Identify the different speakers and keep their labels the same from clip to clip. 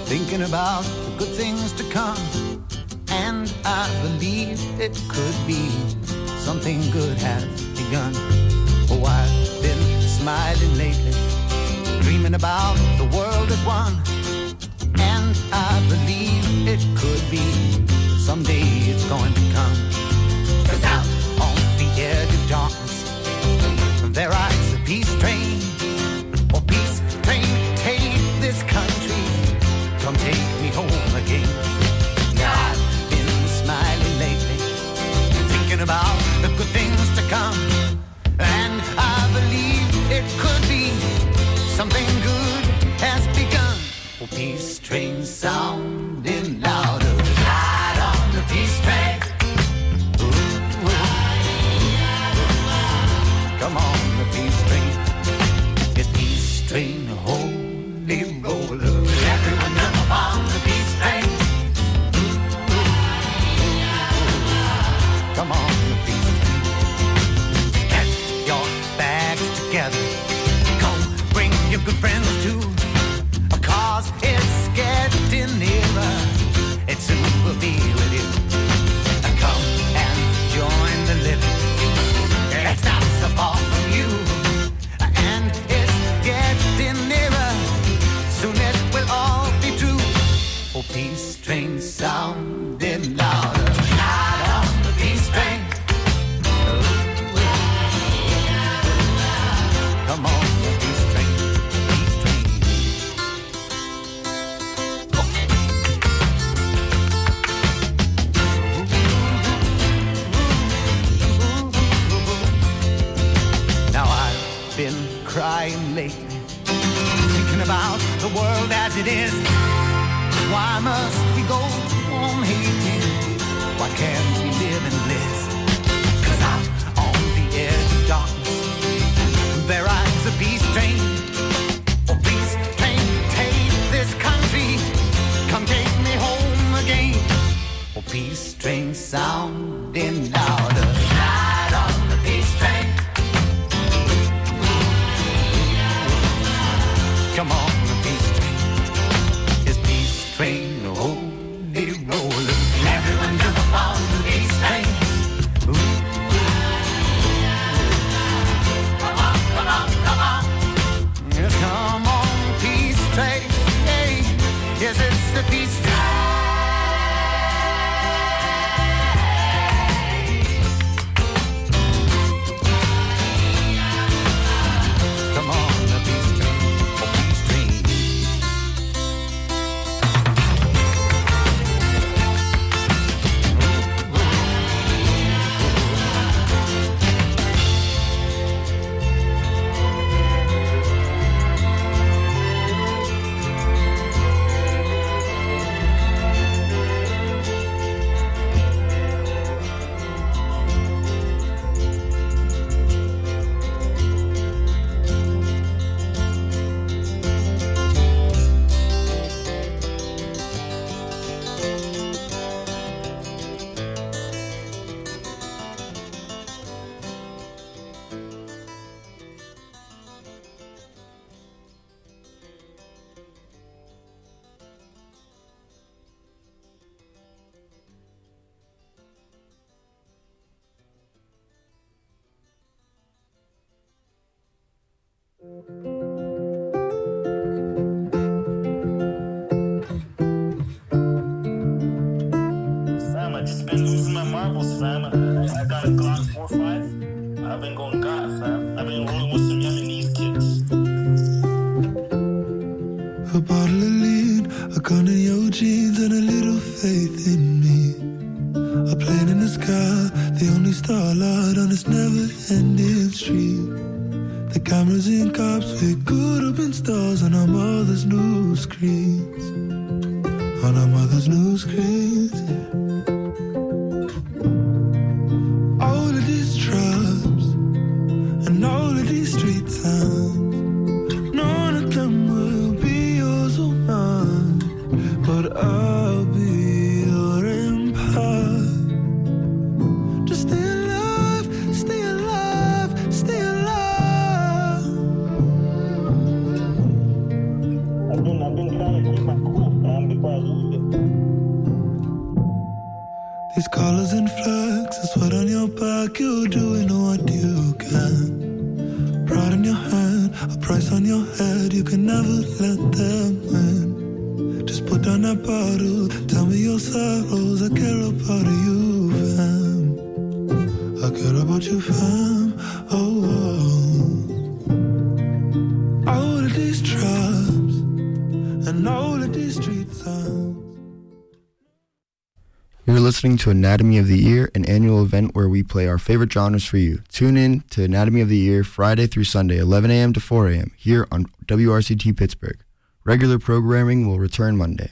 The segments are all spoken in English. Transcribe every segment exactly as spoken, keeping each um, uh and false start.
Speaker 1: thinking about the good things to come. And I believe it could be something good has begun. Oh, I've been smiling lately, dreaming about the world as one. And I believe it could be someday it's going to come. 'Cause out on the edge of darkness there rides a peace train. Oh, peace train, take this country, come take me home again. Now I've been smiling lately, thinking about the good things to come. And I believe it could be something good has begun. Oh, peace train sounding louder, ride on the peace train. Ooh, ooh. Come on, the peace train. It's peace train, holy roller. Everyone jump on the peace train. Ooh, ooh. Come on, the peace train. Get your bags together. Come, bring your good friends too. Cause it's getting nearer. It soon will be with you. Come and join the living. It's not so far from you. And it's getting nearer. Soon it will all be true. Oh, peace train sounding louder. Loud on the peace train. Come on, the peace train. Peace train. Been crying lately, thinking about the world as it is. Why must we go on hating? Why can't we live in bliss? 'Cause out on the edge of darkness there rides a peace train. Oh, peace train, take this country, come take me home again. Oh, peace train sounding louder, ride on the peace train. Come on, the peace train. It's peace train, holy roller. Everyone jump on the peace train. Ooh. Come on, come on, come on. Yes, come on, peace train. Hey, yes, it's the peace train. Come on, the peace train.
Speaker 2: Fam, I just been losing my marbles, fam. I got a Glock four five. I've been going God, fam. I've been rolling with some Yemenis kids.
Speaker 3: A bottle of lean, a gun in your jeans, and a little faith in me. A plane in the sky, the only starlight on this never-ending street. The cameras and cops with good open stars on our mother's new screens. On our mother's new screens. All of these tribes and all of these street signs, none of them will be yours or mine, but I'll be your empire. Just stay alive, stay alive, stay alive.
Speaker 2: I've been, I've been been trying to keep my cool, fam, before I lose it.
Speaker 3: These colors and flags, I sweat on your back, you're doing what you can. Pride in your hand, a price on your head, you can never let them win. Just put down that bottle, tell me your sorrows, I care about you, fam. I care about you, fam, oh, oh. All of these tribes, and all of these street sounds.
Speaker 4: You're listening to Anatomy of the Year, an annual event where we play our favorite genres for you. Tune in to Anatomy of the Year Friday through Sunday, eleven a.m. to four a.m. here on W R C T Pittsburgh. Regular programming will return Monday.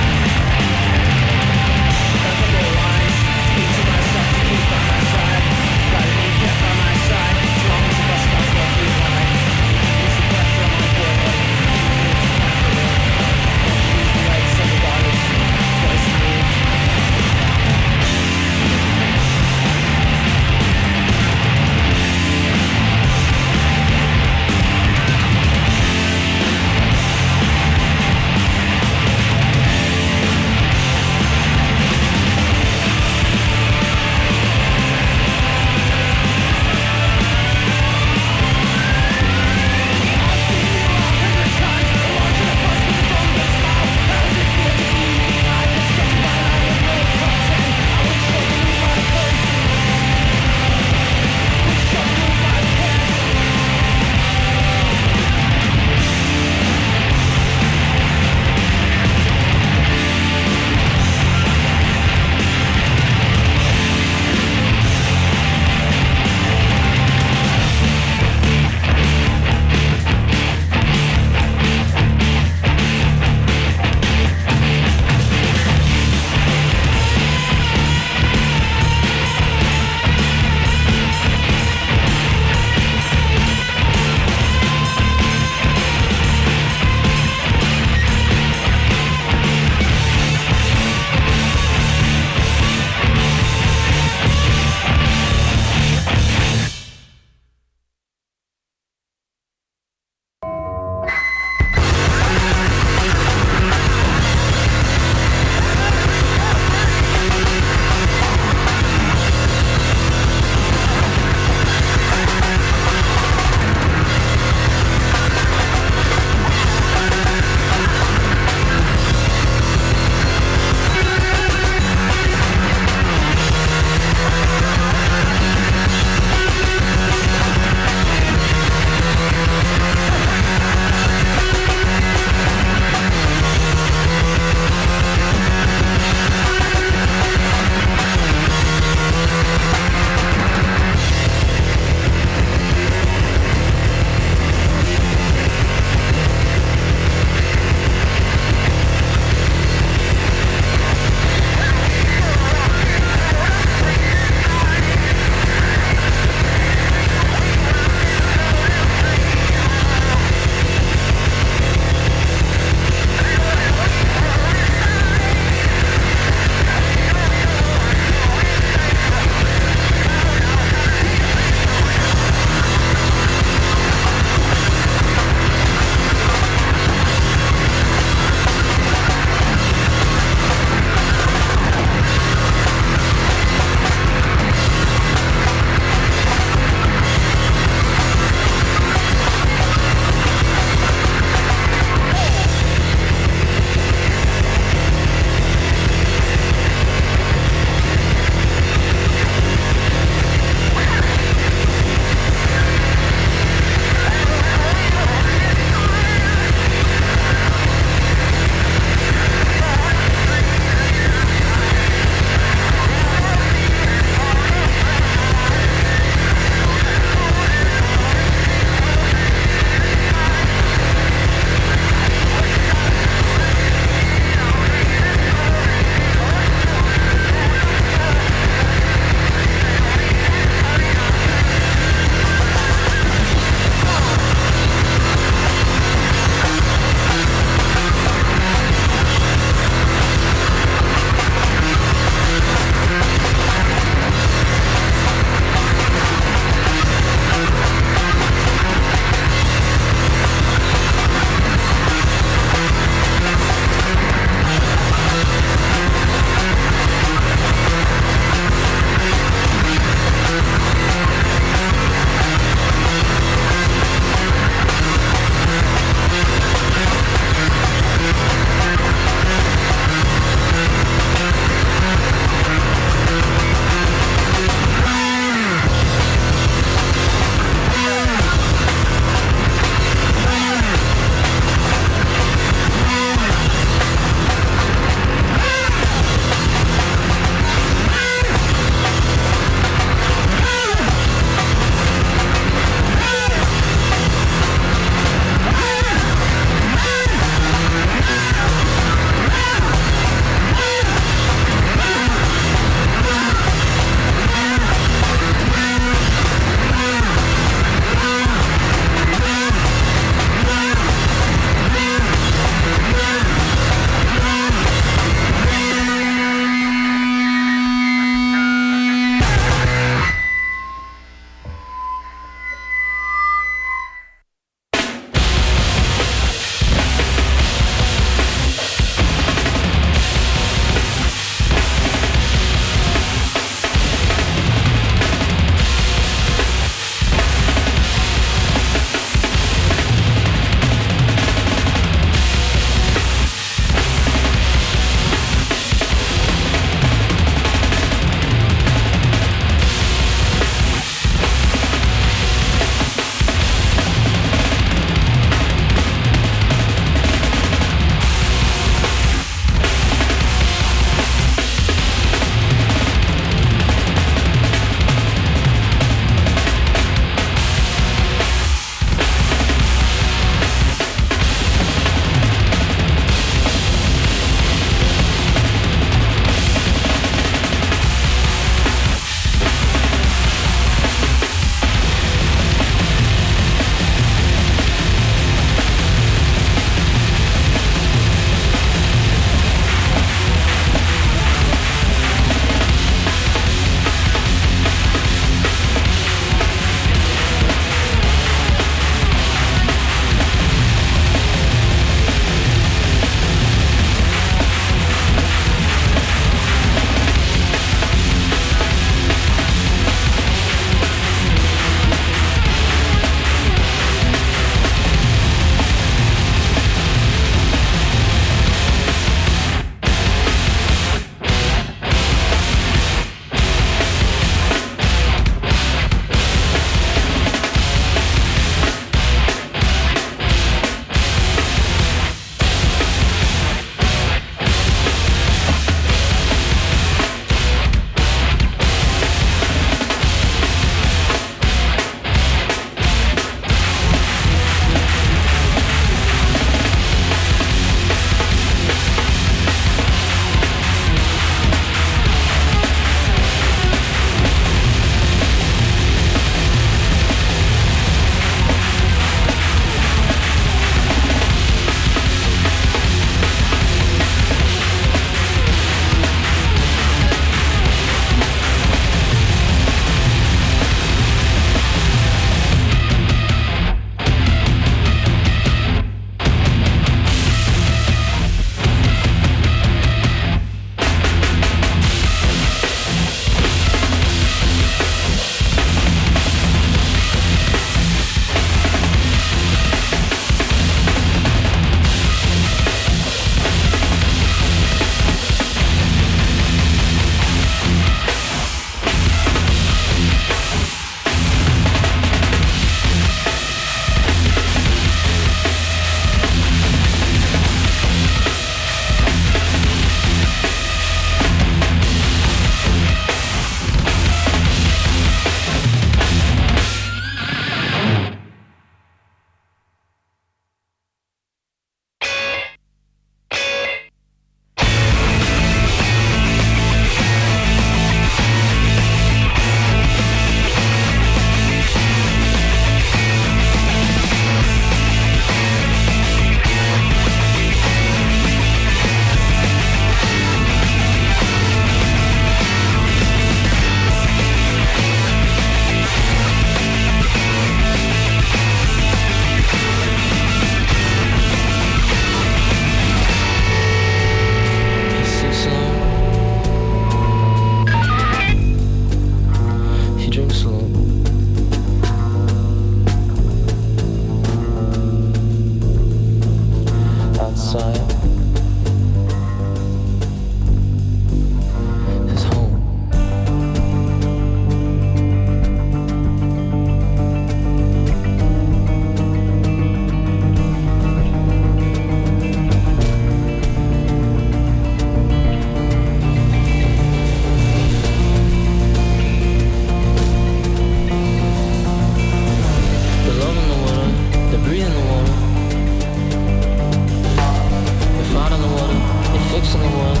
Speaker 5: fixing the world.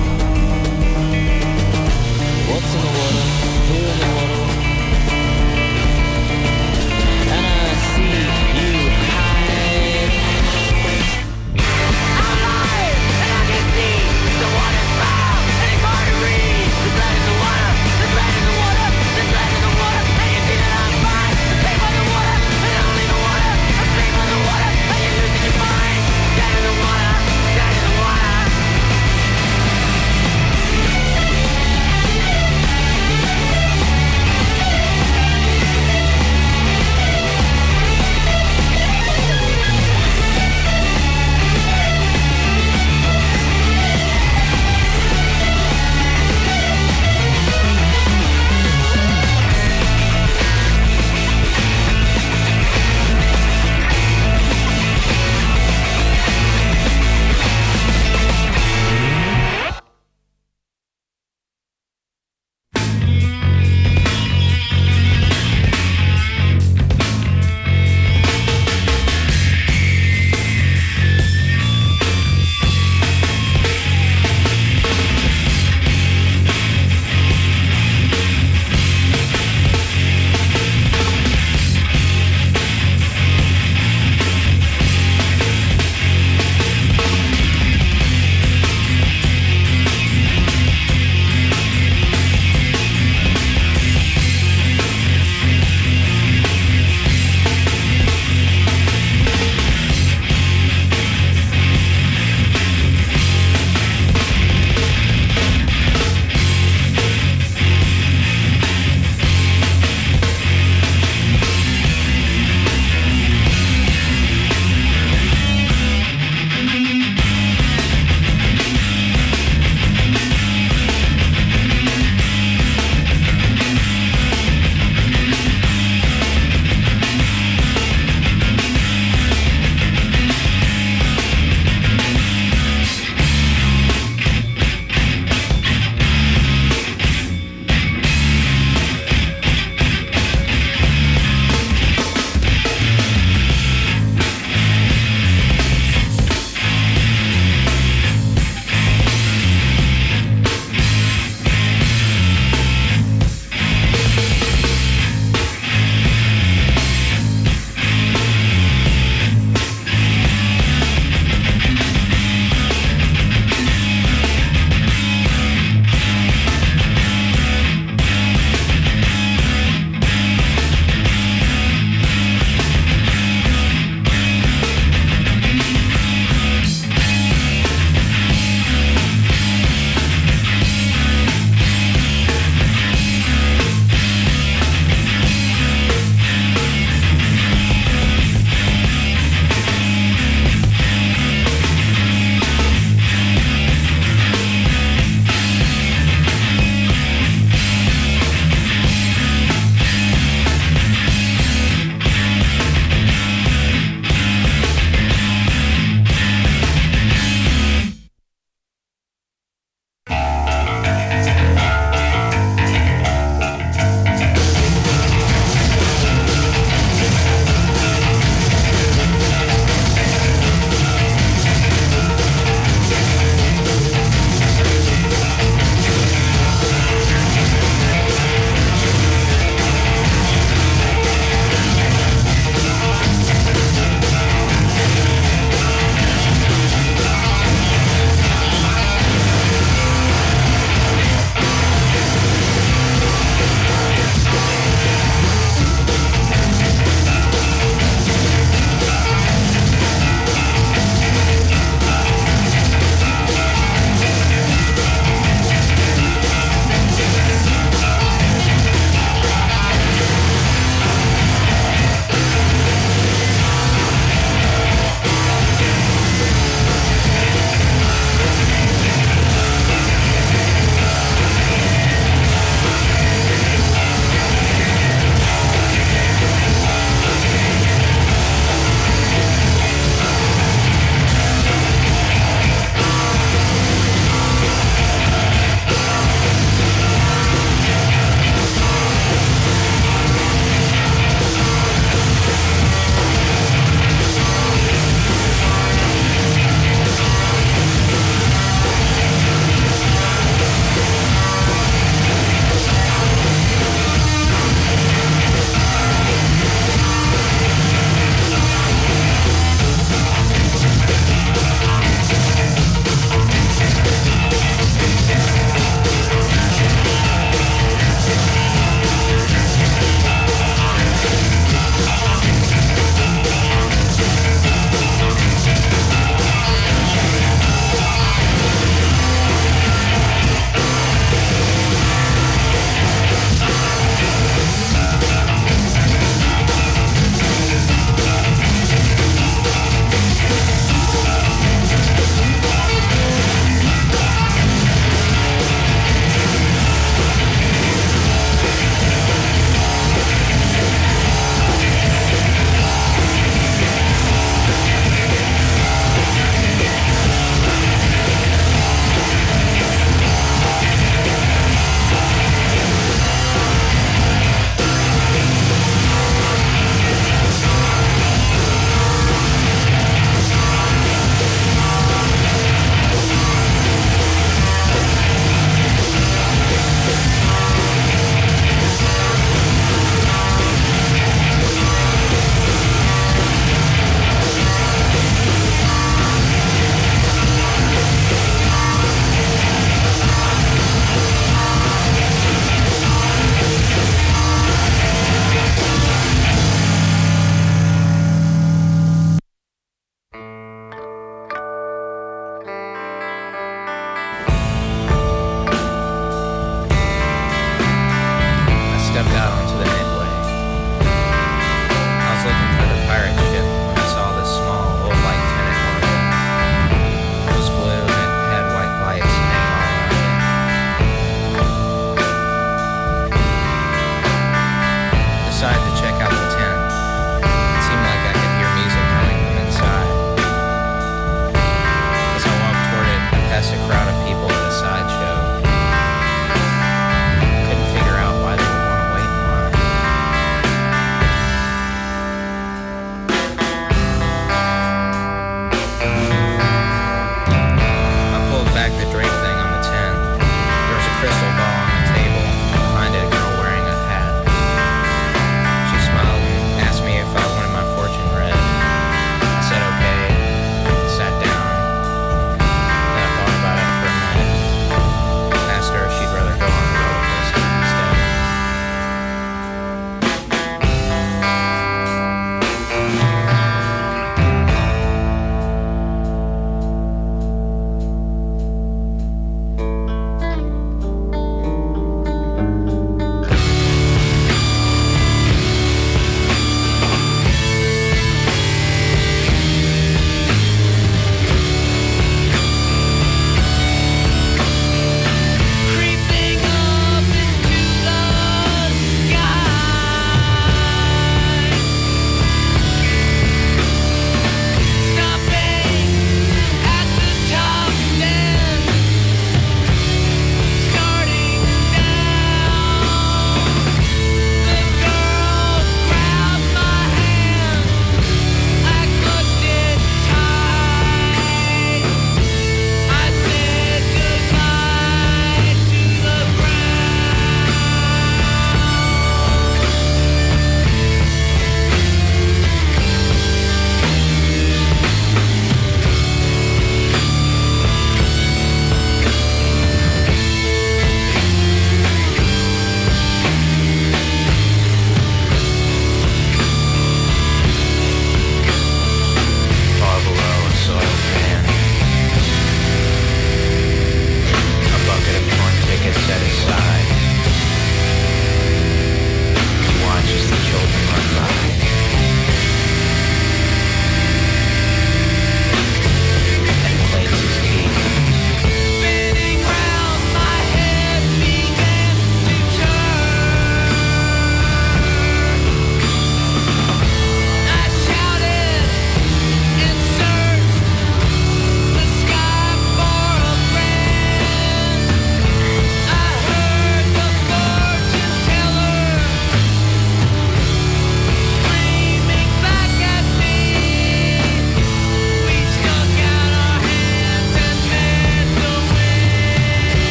Speaker 5: What's in the water? Who in the water? And I see you hide. I'm alive, and I can see the water's foul, and it's hard to read. There's blood in the water, there's blood in the water, there's blood in the water, and you see that I'm fine. I'm safe on the water, and I don't need the water. I'm safe on the water, and you're losing your mind. Dead in the water, dead in the water.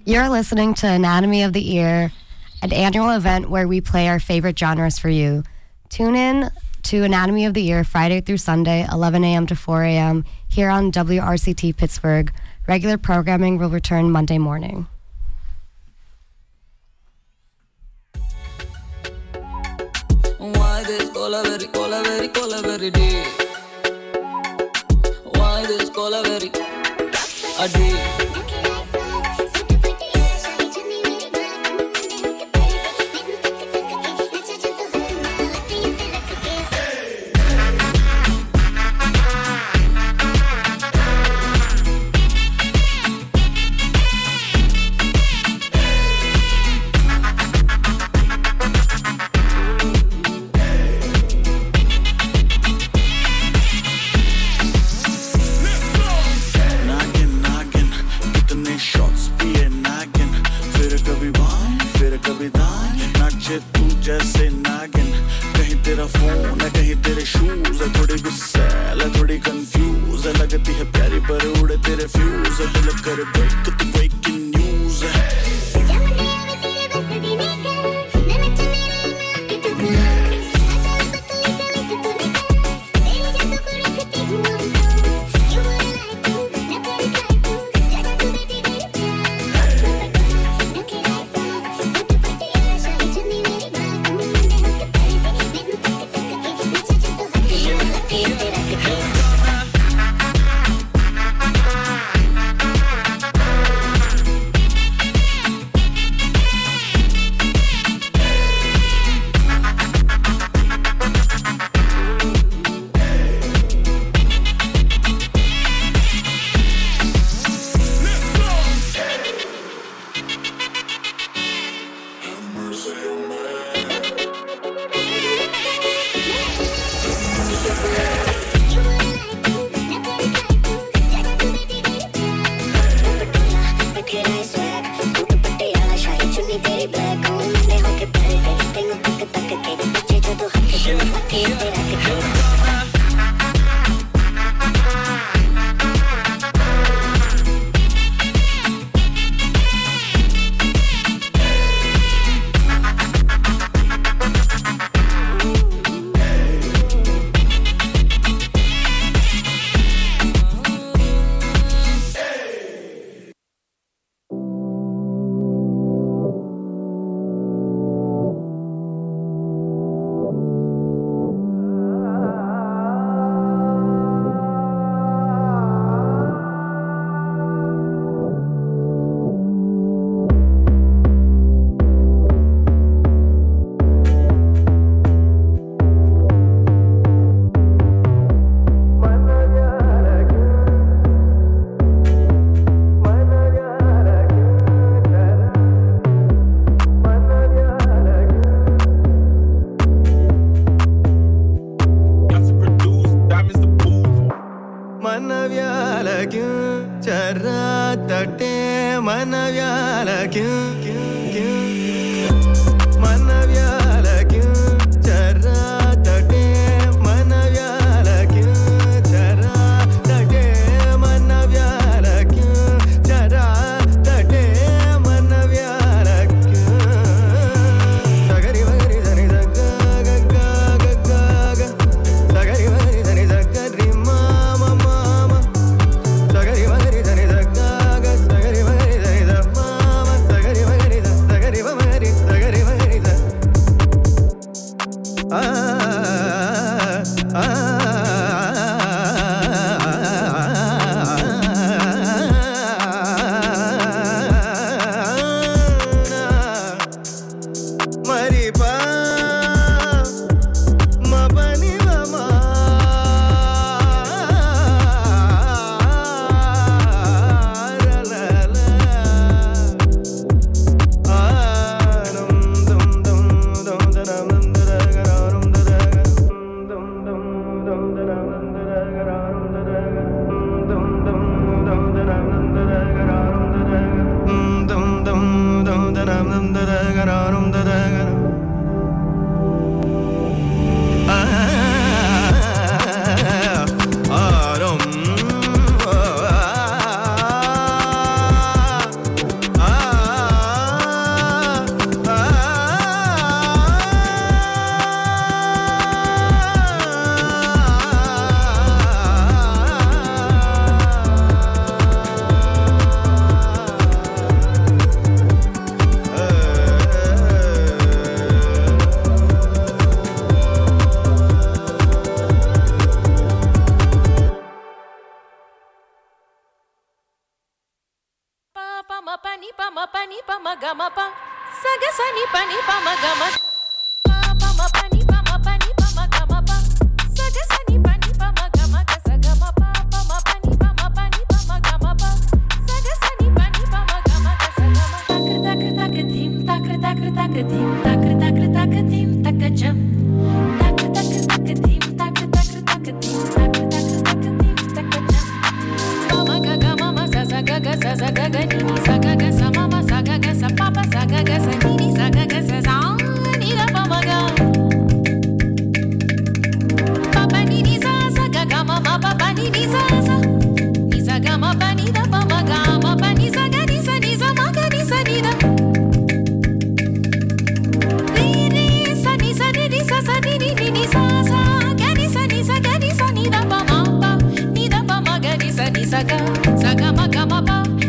Speaker 6: You're listening to Anatomy of the Ear, an annual event where we play our favorite genres for you. Tune in to Anatomy of the Ear Friday through Sunday, eleven a.m. to four a.m. here on W R C T Pittsburgh. Regular programming will return Monday morning.
Speaker 7: Why this cola very, cola very, cola very deep? Why this cola very a deep?
Speaker 3: Sagari
Speaker 8: ma pa ni pa ma pa ni pa ma ga ma pa sa ga sa ni pa ni pa ma ga ma pa pa ma pa ni pa ma pa ni pa ma ga ma pa sa ga sa ni pa ni pa ma ga ma ga sa ga ma pa pa ma pa ni pa ma pa ni pa ma ga ma pa sa ga sa ni pa ni pa ma ga ma ga sa ga ma tak tak tak dim tak tak tak dim tak tak tak dim tak jam tak tak tak dim tak tak tak dim tak tak tak dim tak jam mama ga ga mama sa sa ga ga sa sa ga ga ni ni sa ga ga sa mama sa ga ga sa papa sa ga ga sa ni ni sa ga ga sa sa ni da mama ga papa ni ni sa sa ga ga mama papa ni ni sa sa ni sa ga ma pa ni da mama ga ma pa ni sa ga ni sa ni sa ma ga ni sa ni da ni ni sa ni sa ni ni sa sa ni ni ni ni sa sa ga ni sa ni sa ga ni sa ni da mama pa ni da mama ga ni sa ni sa ga sa ga ma ga ma pa